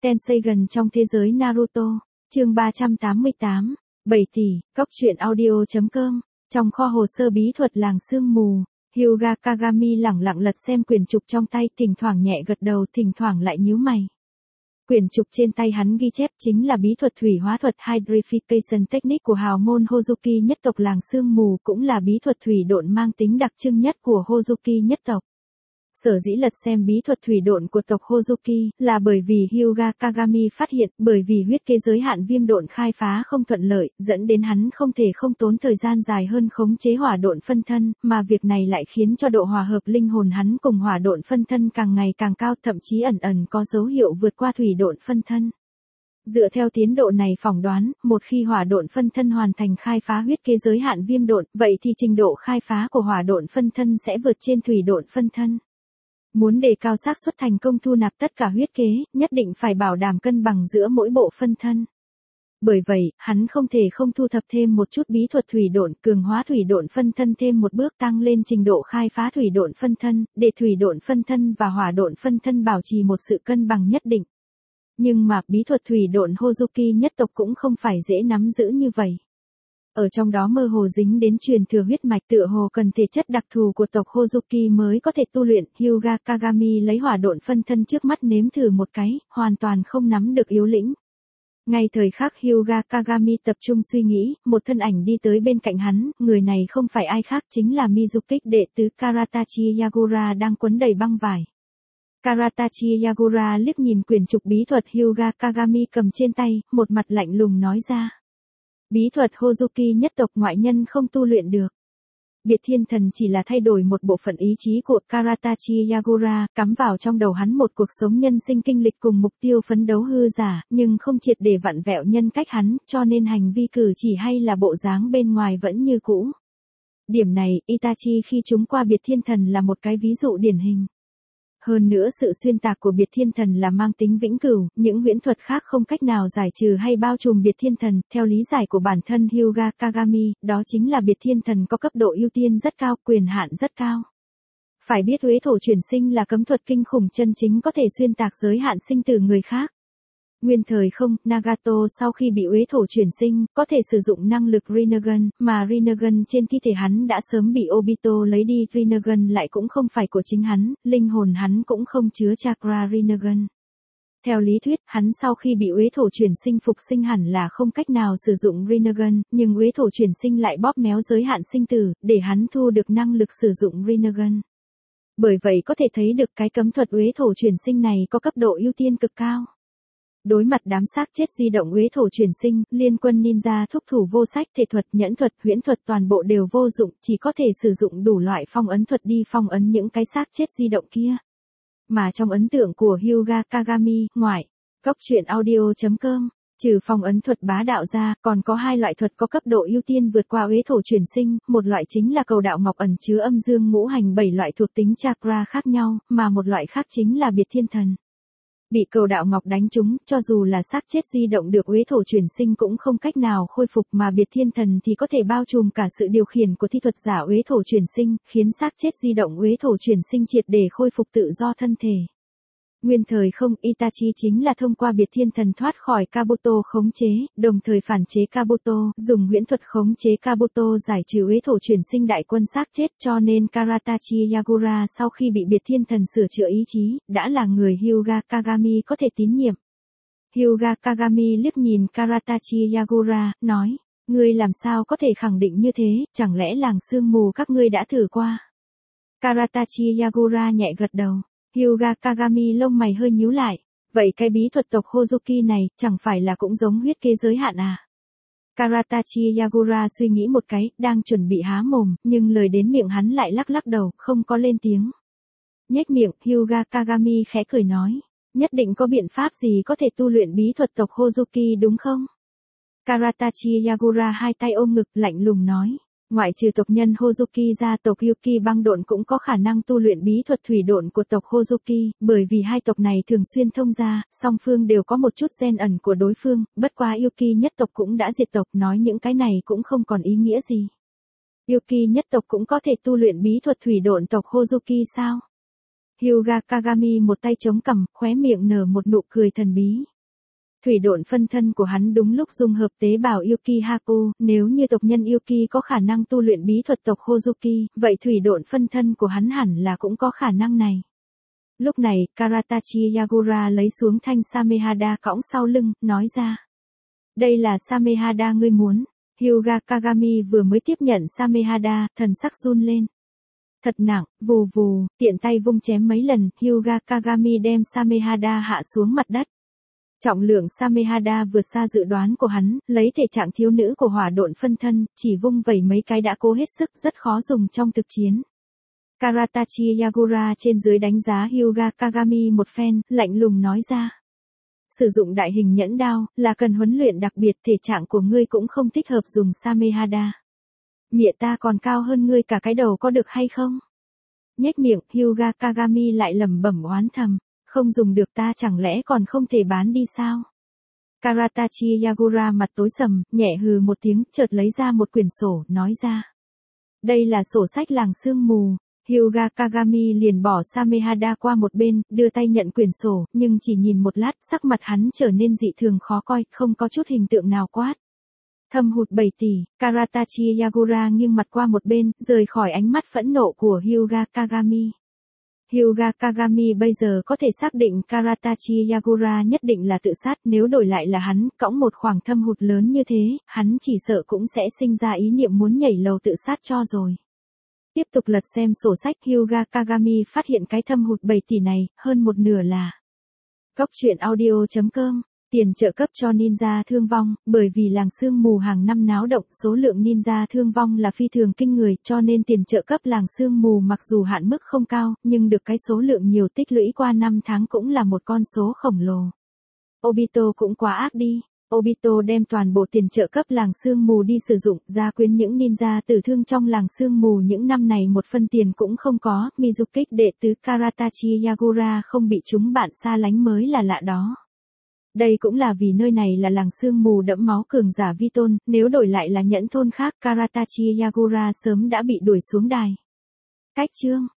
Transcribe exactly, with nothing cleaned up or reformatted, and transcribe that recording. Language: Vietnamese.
Tenseigan trong thế giới Naruto, chương ba trăm tám mươi tám, bảy tỷ, cóc truyện audio.com, trong kho hồ sơ bí thuật làng sương mù, Hyuga Kagami lẳng lặng lật xem quyển trục trong tay, thỉnh thoảng nhẹ gật đầu, thỉnh thoảng lại nhíu mày. Quyển trục trên tay hắn ghi chép chính là bí thuật thủy hóa thuật Hydrification Technique của hào môn Hozuki nhất tộc làng sương mù, cũng là bí thuật thủy độn mang tính đặc trưng nhất của Hozuki nhất tộc. Sở dĩ lật xem bí thuật thủy độn của tộc Hozuki là bởi vì Hyuga Kagami phát hiện, bởi vì huyết kế giới hạn viêm độn khai phá không thuận lợi, dẫn đến hắn không thể không tốn thời gian dài hơn khống chế hỏa độn phân thân, mà việc này lại khiến cho độ hòa hợp linh hồn hắn cùng hỏa độn phân thân càng ngày càng cao, thậm chí ẩn ẩn có dấu hiệu vượt qua thủy độn phân thân. Dựa theo tiến độ này phỏng đoán, một khi hỏa độn phân thân hoàn thành khai phá huyết kế giới hạn viêm độn, vậy thì trình độ khai phá của hỏa độn phân thân sẽ vượt trên thủy độn phân thân. Muốn đề cao xác suất thành công thu nạp tất cả huyết kế, nhất định phải bảo đảm cân bằng giữa mỗi bộ phân thân. Bởi vậy, hắn không thể không thu thập thêm một chút bí thuật thủy độn, cường hóa thủy độn phân thân thêm một bước, tăng lên trình độ khai phá thủy độn phân thân, để thủy độn phân thân và hỏa độn phân thân bảo trì một sự cân bằng nhất định. Nhưng mà, bí thuật thủy độn Hozuki nhất tộc cũng không phải dễ nắm giữ như vậy. Ở trong đó mơ hồ dính đến truyền thừa huyết mạch, tựa hồ cần thể chất đặc thù của tộc Hozuki mới có thể tu luyện. Hyuga Kagami lấy hỏa độn phân thân trước mắt nếm thử một cái, hoàn toàn không nắm được yếu lĩnh. Ngay thời khắc Hyuga Kagami tập trung suy nghĩ, một thân ảnh đi tới bên cạnh hắn, người này không phải ai khác chính là Mizukik đệ tứ Karatachi Yagura đang quấn đầy băng vải. Karatachi Yagura liếc nhìn quyển trục bí thuật Hyuga Kagami cầm trên tay, một mặt lạnh lùng nói ra. Bí thuật Hozuki nhất tộc ngoại nhân không tu luyện được. Biệt thiên thần chỉ là thay đổi một bộ phận ý chí của Karatachi Yagura, cắm vào trong đầu hắn một cuộc sống nhân sinh kinh lịch cùng mục tiêu phấn đấu hư giả, nhưng không triệt để vặn vẹo nhân cách hắn, cho nên hành vi cử chỉ hay là bộ dáng bên ngoài vẫn như cũ. Điểm này, Itachi khi chúng qua biệt thiên thần là một cái ví dụ điển hình. Hơn nữa sự xuyên tạc của biệt thiên thần là mang tính vĩnh cửu, những huyễn thuật khác không cách nào giải trừ hay bao trùm biệt thiên thần, theo lý giải của bản thân Hyuga Kagami, đó chính là biệt thiên thần có cấp độ ưu tiên rất cao, quyền hạn rất cao. Phải biết uế thổ chuyển sinh là cấm thuật kinh khủng chân chính có thể xuyên tạc giới hạn sinh tử người khác. Nguyên thời không, Nagato sau khi bị uế thổ chuyển sinh, có thể sử dụng năng lực Rinnegan, mà Rinnegan trên thi thể hắn đã sớm bị Obito lấy đi, Rinnegan lại cũng không phải của chính hắn, linh hồn hắn cũng không chứa chakra Rinnegan. Theo lý thuyết, hắn sau khi bị uế thổ chuyển sinh phục sinh hẳn là không cách nào sử dụng Rinnegan, nhưng uế thổ chuyển sinh lại bóp méo giới hạn sinh tử, để hắn thu được năng lực sử dụng Rinnegan. Bởi vậy có thể thấy được cái cấm thuật uế thổ chuyển sinh này có cấp độ ưu tiên cực cao. Đối mặt đám xác chết di động uế thổ chuyển sinh, liên quân ninja thúc thủ vô sách, thể thuật, nhẫn thuật, huyễn thuật toàn bộ đều vô dụng, chỉ có thể sử dụng đủ loại phong ấn thuật đi phong ấn những cái xác chết di động kia. Mà trong ấn tượng của Hyuga Kagami, ngoại, cóc truyện audio.com, trừ phong ấn thuật bá đạo ra, còn có hai loại thuật có cấp độ ưu tiên vượt qua uế thổ chuyển sinh, một loại chính là cầu đạo ngọc ẩn chứa âm dương ngũ hành bảy loại thuộc tính chakra khác nhau, mà một loại khác chính là biệt thiên thần. Bị cầu đạo ngọc đánh trúng, cho dù là xác chết di động được uế thổ chuyển sinh cũng không cách nào khôi phục, mà biệt thiên thần thì có thể bao trùm cả sự điều khiển của thi thuật giả uế thổ chuyển sinh, khiến xác chết di động uế thổ chuyển sinh triệt để khôi phục tự do thân thể. Nguyên thời không, Itachi chính là thông qua biệt thiên thần thoát khỏi Kabuto khống chế, đồng thời phản chế Kabuto, dùng huyễn thuật khống chế Kabuto giải trừ uế thổ chuyển sinh đại quân xác chết, cho nên Karatachi Yagura sau khi bị biệt thiên thần sửa chữa ý chí, đã là người Hyuga Kagami có thể tín nhiệm. Hyuga Kagami liếc nhìn Karatachi Yagura, nói, ngươi làm sao có thể khẳng định như thế, chẳng lẽ làng sương mù các ngươi đã thử qua? Karatachi Yagura nhẹ gật đầu. Hyuga Kagami lông mày hơi nhíu lại, vậy cái bí thuật tộc Hozuki này, chẳng phải là cũng giống huyết kế giới hạn à? Karatachi Yagura suy nghĩ một cái, đang chuẩn bị há mồm, nhưng lời đến miệng hắn lại lắc lắc đầu, không có lên tiếng. Nhếch miệng, Hyuga Kagami khẽ cười nói, nhất định có biện pháp gì có thể tu luyện bí thuật tộc Hozuki đúng không? Karatachi Yagura hai tay ôm ngực, lạnh lùng nói. Ngoại trừ tộc nhân Hozuki ra, tộc Yuki băng độn cũng có khả năng tu luyện bí thuật thủy độn của tộc Hozuki, bởi vì hai tộc này thường xuyên thông gia, song phương đều có một chút gen ẩn của đối phương, bất quá Yuki nhất tộc cũng đã diệt tộc, nói những cái này cũng không còn ý nghĩa gì. Yuki nhất tộc cũng có thể tu luyện bí thuật thủy độn tộc Hozuki sao? Hyuga Kagami một tay chống cằm, khóe miệng nở một nụ cười thần bí. Thủy độn phân thân của hắn đúng lúc dung hợp tế bào Yuki Haku, nếu như tộc nhân Yuki có khả năng tu luyện bí thuật tộc Hozuki, vậy thủy độn phân thân của hắn hẳn là cũng có khả năng này. Lúc này, Karatachi Yagura lấy xuống thanh Samehada cõng sau lưng, nói ra. Đây là Samehada ngươi muốn. Hyuga Kagami vừa mới tiếp nhận Samehada, thần sắc run lên. Thật nặng, vù vù, tiện tay vung chém mấy lần, Hyuga Kagami đem Samehada hạ xuống mặt đất. Trọng lượng Samehada vượt xa dự đoán của hắn, lấy thể trạng thiếu nữ của hỏa độn phân thân, chỉ vung vẩy mấy cái đã cố hết sức, rất khó dùng trong thực chiến. Karatachi Yagura trên dưới đánh giá Hyuga Kagami một phen, lạnh lùng nói ra. Sử dụng đại hình nhẫn đao, là cần huấn luyện đặc biệt, thể trạng của ngươi cũng không thích hợp dùng Samehada. Mịa ta còn cao hơn ngươi cả cái đầu có được hay không? Nhếch miệng, Hyuga Kagami lại lẩm bẩm oán thầm, không dùng được ta chẳng lẽ còn không thể bán đi sao? Karatachi Yagura mặt tối sầm, nhẹ hừ một tiếng, chợt lấy ra một quyển sổ, nói ra. Đây là sổ sách làng sương mù. Hyuga Kagami liền bỏ Samehada qua một bên, đưa tay nhận quyển sổ, nhưng chỉ nhìn một lát, sắc mặt hắn trở nên dị thường khó coi, không có chút hình tượng nào quát. Thâm hụt bảy tỷ, Karatachi Yagura nghiêng mặt qua một bên, rời khỏi ánh mắt phẫn nộ của Hyuga Kagami. Hyuga Kagami bây giờ có thể xác định Karatachi Yagura nhất định là tự sát, nếu đổi lại là hắn, cõng một khoảng thâm hụt lớn như thế, hắn chỉ sợ cũng sẽ sinh ra ý niệm muốn nhảy lầu tự sát cho rồi. Tiếp tục lật xem sổ sách, Hyuga Kagami phát hiện cái thâm hụt bảy tỷ này, hơn một nửa là Góc truyện audio chấm com, tiền trợ cấp cho ninja thương vong, bởi vì làng sương mù hàng năm náo động, số lượng ninja thương vong là phi thường kinh người, cho nên tiền trợ cấp làng sương mù mặc dù hạn mức không cao, nhưng được cái số lượng nhiều tích lũy qua năm tháng cũng là một con số khổng lồ. Obito cũng quá ác đi. Obito đem toàn bộ tiền trợ cấp làng sương mù đi sử dụng, gia quyến những ninja tử thương trong làng sương mù những năm này một phân tiền cũng không có, Mizukik đệ tứ Karatachi Yagura không bị chúng bạn xa lánh mới là lạ đó. Đây cũng là vì nơi này là làng sương mù đẫm máu cường giả vi tôn, nếu đổi lại là nhẫn thôn khác, Karatachi Yagura sớm đã bị đuổi xuống đài. Cách chương